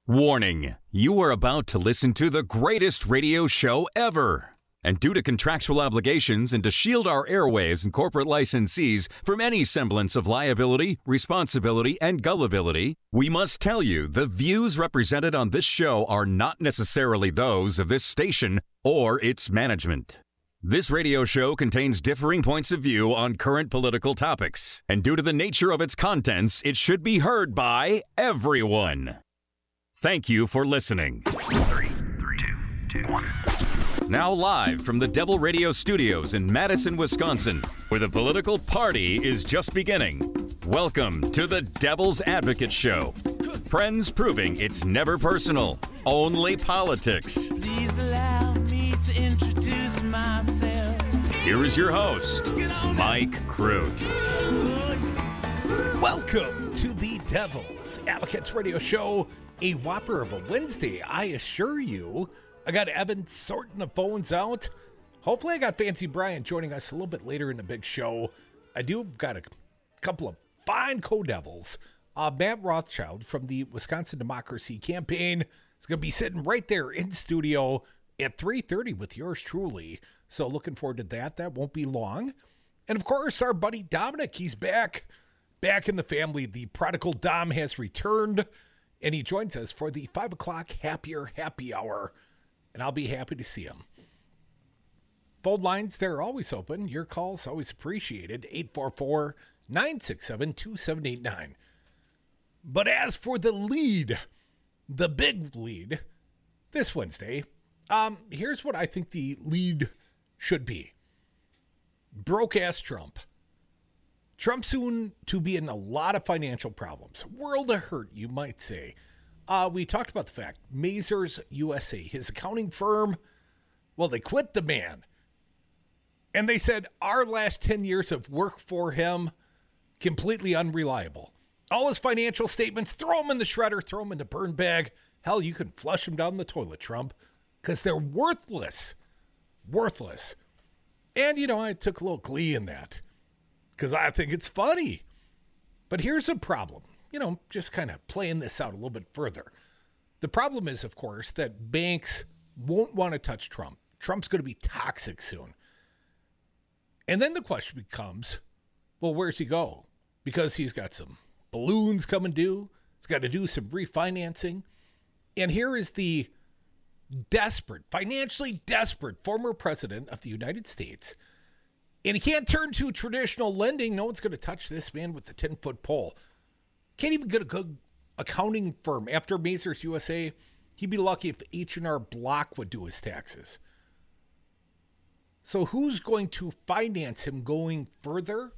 Warning, you are about to listen to the greatest radio show ever. And due to contractual obligations and to shield our airwaves and corporate licensees from any semblance of liability, responsibility, and gullibility, we must tell you the views represented on this show are not necessarily those of this station or its management. This radio show contains differing points of view on current political topics, and due to the nature of its contents, it should be heard by everyone. Thank you for listening. 3, 2, 1. Now live from the Devil Radio Studios in Madison, Wisconsin, where the political party is just beginning. Welcome to the Devil's Advocate Show. Friends proving it's never personal, only politics. Please allow me to introduce myself. Here is your host, Mike Crute. Welcome to the Devil's Advocates Radio Show. A whopper of a Wednesday, I assure you. I got Evan sorting the phones out. Hopefully I got Fancy Brian joining us a little bit later in the big show. I do got a couple of fine co-devils. Matt Rothschild from the Wisconsin Democracy Campaign is going to be sitting right there in studio at 3:30 with yours truly. So looking forward to that. That won't be long. And of course, our buddy Dominic, he's back in the family. The prodigal Dom has returned. And he joins us for the 5 o'clock Happier Happy Hour. And I'll be happy to see him. Phone lines, they're always open. Your calls always appreciated. 844-967-2789. But as for the lead, the big lead, this Wednesday, here's what I think the lead should be. Broke-ass Trump. Trump soon to be in a lot of financial problems. World of hurt, you might say. We talked about the fact, Mazars USA, his accounting firm, well, they quit the man. And they said, our last 10 years of work for him, completely unreliable. All his financial statements, throw them in the shredder, throw them in the burn bag. Hell, you can flush them down the toilet, Trump, because they're worthless. Worthless. And, I took a little glee in that, because I think it's funny. But here's a problem. Just kind of playing this out a little bit further. The problem is, of course, that banks won't want to touch Trump. Trump's going to be toxic soon. And then the question becomes, well, where's he go? Because he's got some balloons coming due. He's got to do some refinancing. And here is the financially desperate former president of the United States. And he can't turn to traditional lending. No one's going to touch this man with the 10-foot pole. Can't even get a good accounting firm. After Mazars USA, he'd be lucky if H&R Block would do his taxes. So who's going to finance him going further?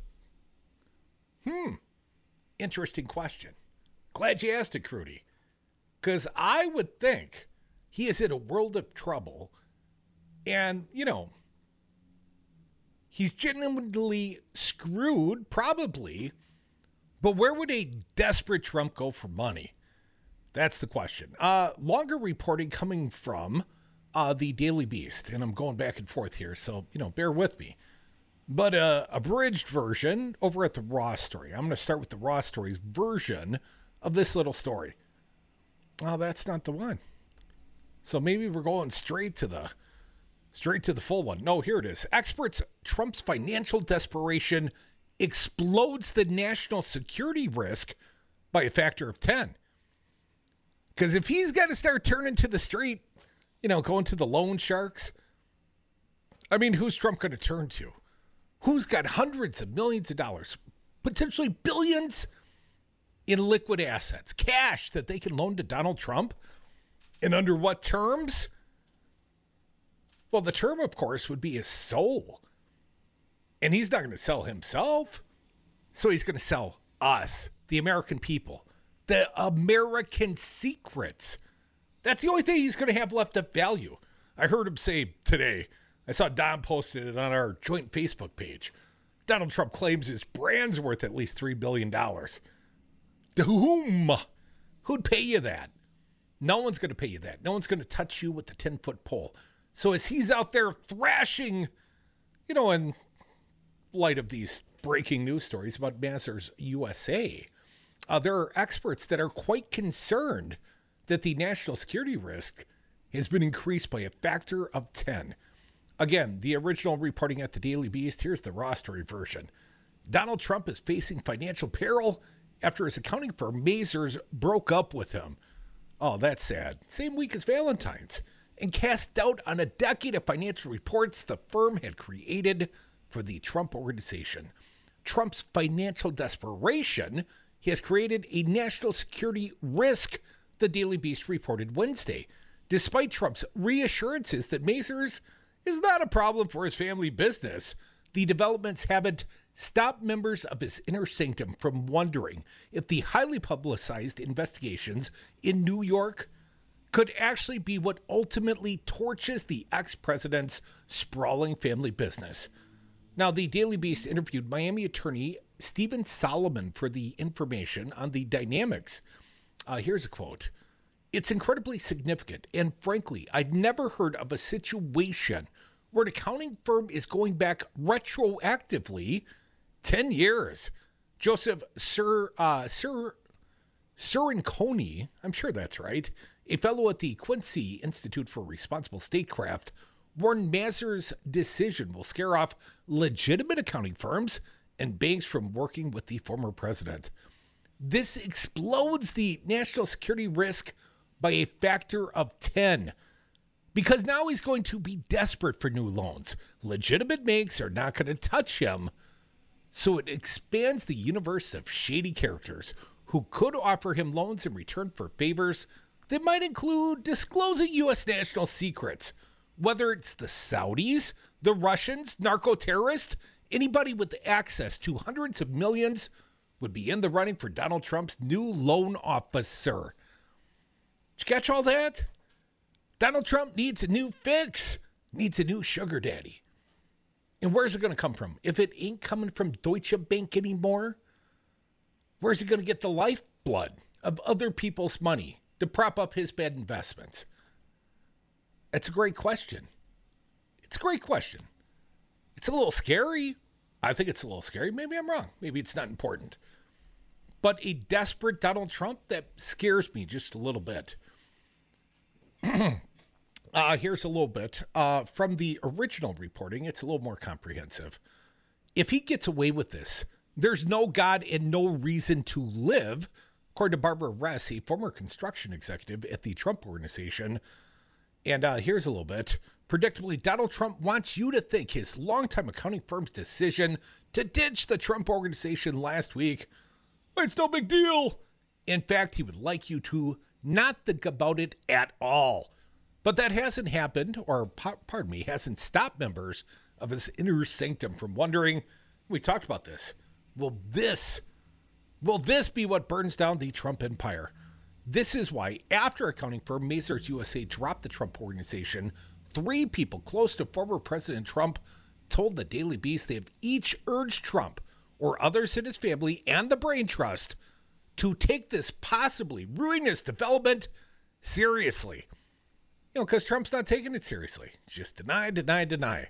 Interesting question. Glad you asked it, Crudy. Because I would think he is in a world of trouble. And, he's genuinely screwed, probably. But where would a desperate Trump go for money? That's the question. Longer reporting coming from the Daily Beast. And I'm going back and forth here, so, bear with me. But abridged version over at the Raw Story. I'm going to start with the Raw Story's version of this little story. Oh, that's not the one. So maybe we're going straight to the full one. No, here it is. Experts, Trump's financial desperation explodes the national security risk by a factor of 10. Because if he's got to start turning to the street, going to the loan sharks, who's Trump going to turn to? Who's got hundreds of millions of dollars, potentially billions in liquid assets, cash that they can loan to Donald Trump? And under what terms? Well, the term, of course, would be his soul. And he's not going to sell himself. So he's going to sell us, the American people, the American secrets. That's the only thing he's going to have left of value. I heard him say today, I saw Don posted it on our joint Facebook page. Donald Trump claims his brand's worth at least $3 billion. To whom? Who'd pay you that? No one's going to pay you that. No one's going to touch you with the 10-foot pole. So as he's out there thrashing, in light of these breaking news stories about Mazars USA, there are experts that are quite concerned that the national security risk has been increased by a factor of 10. Again, the original reporting at the Daily Beast. Here's the raw story version. Donald Trump is facing financial peril after his accounting firm Mazars broke up with him. Oh, that's sad. Same week as Valentine's. And cast doubt on a decade of financial reports the firm had created for the Trump Organization. Trump's financial desperation has created a national security risk, the Daily Beast reported Wednesday, despite Trump's reassurances that Mazars is not a problem for his family business. The developments haven't stopped members of his inner sanctum from wondering if the highly publicized investigations in New York could actually be what ultimately torches the ex-president's sprawling family business. Now, the Daily Beast interviewed Miami attorney Stephen Solomon for the information on the dynamics. Here's a quote. "It's incredibly significant, and frankly, I've never heard of a situation where an accounting firm is going back retroactively 10 years. Joseph Cirincone, I'm sure that's right, a fellow at the Quincy Institute for Responsible Statecraft, warned Mazars' decision will scare off legitimate accounting firms and banks from working with the former president. This explodes the national security risk by a factor of 10. Because now he's going to be desperate for new loans. Legitimate banks are not going to touch him. So it expands the universe of shady characters who could offer him loans in return for favors that might include disclosing U.S. national secrets. Whether it's the Saudis, the Russians, narco-terrorists, anybody with access to hundreds of millions would be in the running for Donald Trump's new loan officer." Did you catch all that? Donald Trump needs a new fix, needs a new sugar daddy. And where's it going to come from? If it ain't coming from Deutsche Bank anymore, where's he going to get the lifeblood of other people's money to prop up his bad investments? That's a great question. It's a great question. It's a little scary. I think it's a little scary. Maybe I'm wrong. Maybe it's not important. But a desperate Donald Trump, that scares me just a little bit. Here's a little bit from the original reporting. It's a little more comprehensive. If he gets away with this, there's no God and no reason to live, according to Barbara Ress, a former construction executive at the Trump Organization. And here's a little bit. Predictably, Donald Trump wants you to think his longtime accounting firm's decision to ditch the Trump Organization last week, it's no big deal. In fact, he would like you to not think about it at all. But that hasn't happened, or pardon me, hasn't stopped members of his inner sanctum from wondering, we talked about this, will this be what burns down the Trump empire? This is why, after accounting firm Mazars USA dropped the Trump Organization, 3 people close to former President Trump told the Daily Beast they have each urged Trump or others in his family and the Brain Trust to take this possibly ruinous development seriously. Because Trump's not taking it seriously. It's just deny.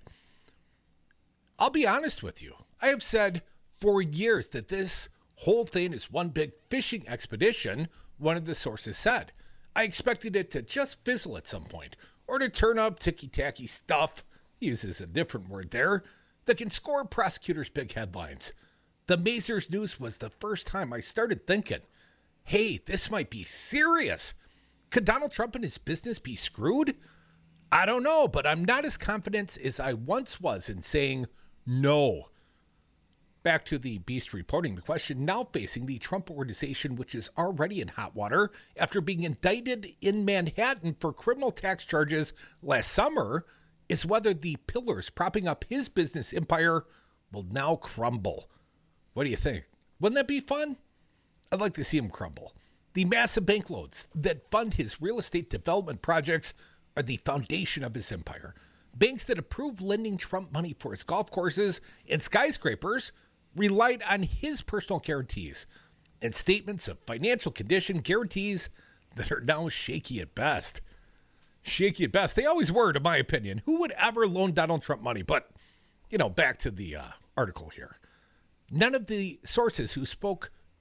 I'll be honest with you. I have said for years that this whole thing is one big fishing expedition, one of the sources said. I expected it to just fizzle at some point, or to turn up ticky-tacky stuff, he uses a different word there, that can score prosecutors big headlines. The Mazars news was the first time I started thinking, hey, this might be serious. Could Donald Trump and his business be screwed? I don't know, but I'm not as confident as I once was in saying no. Back to the Beast reporting, the question now facing the Trump Organization, which is already in hot water after being indicted in Manhattan for criminal tax charges last summer, is whether the pillars propping up his business empire will now crumble. What do you think? Wouldn't that be fun? I'd like to see him crumble. The massive bank loans that fund his real estate development projects are the foundation of his empire. Banks that approve lending Trump money for his golf courses and skyscrapers relied on his personal guarantees and statements of financial condition, guarantees that are now shaky at best. Shaky at best. They always were, in my opinion. Who would ever loan Donald Trump money? But, back to the article here. None of the sources who spoke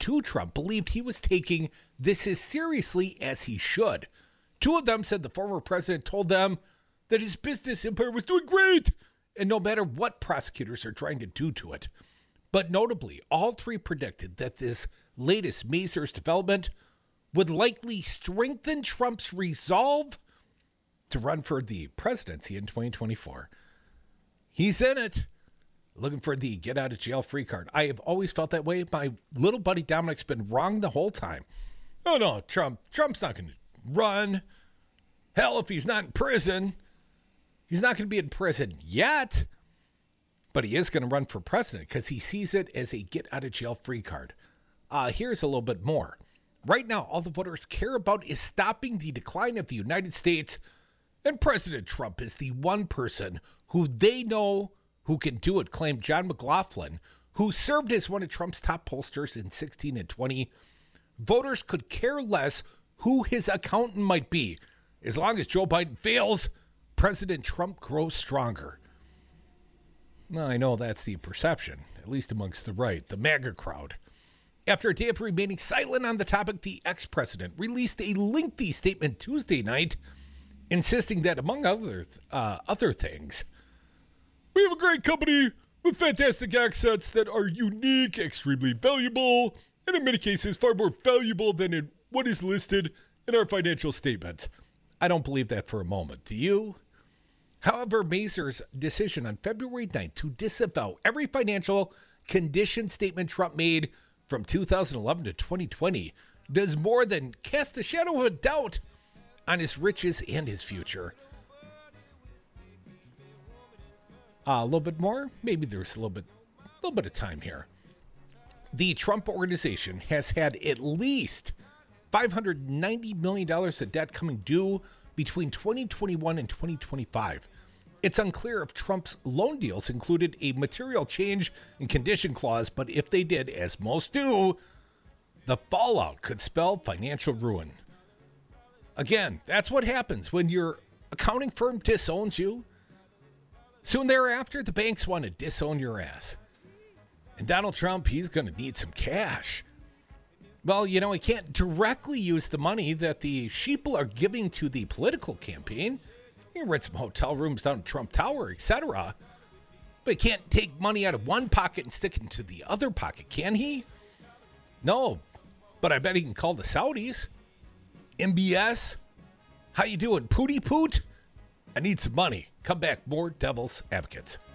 to Trump believed he was taking this as seriously as he should. Two of them said the former president told them that his business empire was doing great, and no matter what prosecutors are trying to do to it. But notably, all three predicted that this latest Mazars development would likely strengthen Trump's resolve to run for the presidency in 2024. He's in it, looking for the get-out-of-jail-free card. I have always felt that way. My little buddy Dominic's been wrong the whole time. Oh, no, Trump's not going to run. Hell, if he's not in prison, he's not going to be in prison yet. But he is going to run for president because he sees it as a get-out-of-jail-free card. Here's a little bit more. Right now, all the voters care about is stopping the decline of the United States, and President Trump is the one person who they know who can do it, claimed John McLaughlin, who served as one of Trump's top pollsters in 16 and 20. Voters could care less who his accountant might be. As long as Joe Biden fails, President Trump grows stronger. Well, I know that's the perception, at least amongst the right, the MAGA crowd. After a day of remaining silent on the topic, the ex-president released a lengthy statement Tuesday night, insisting that, among other things, we have a great company with fantastic assets that are unique, extremely valuable, and in many cases far more valuable than what is listed in our financial statements. I don't believe that for a moment. Do you? However, Mazars' decision on February 9th to disavow every financial condition statement Trump made from 2011 to 2020 does more than cast a shadow of a doubt on his riches and his future. A little bit more? Maybe there's a little bit of time here. The Trump Organization has had at least $590 million of debt coming due between 2021 and 2025. It's unclear if Trump's loan deals included a material change in condition clause, but if they did, as most do, the fallout could spell financial ruin. Again, that's what happens when your accounting firm disowns you. Soon thereafter, the banks want to disown your ass. And Donald Trump, he's going to need some cash. Well, he can't directly use the money that the sheeple are giving to the political campaign. He can rent some hotel rooms down in Trump Tower, etc. But he can't take money out of one pocket and stick it into the other pocket, can he? No, but I bet he can call the Saudis. MBS, how you doing, Pootie Poot? I need some money. Come back, more Devil's Advocates.